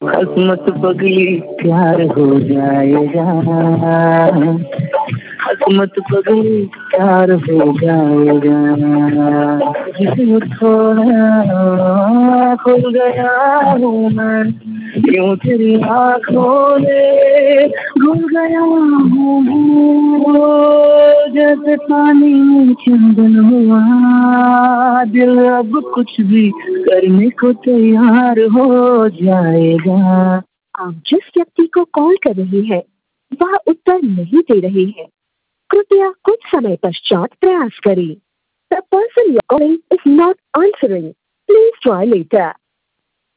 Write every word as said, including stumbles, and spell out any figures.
हसमत पगली प्यार हो जाएगा, हसमत पगली प्यार हो जाएगा। जिसमें थोड़ा खो गया हूँ मैं, यूं तेरी आँखों में घुल गया हूँ। जैसे पानी में चंदन हुआ, दिल अब कुछ भी करने को तैयार हो जाएगा। आप जिस व्यक्ति को कॉल कर रही हैं, वह उत्तर नहीं दे रही है। कृपया कुछ समय पश्चात प्रयास करें। The person you're calling is not answering. Please try later.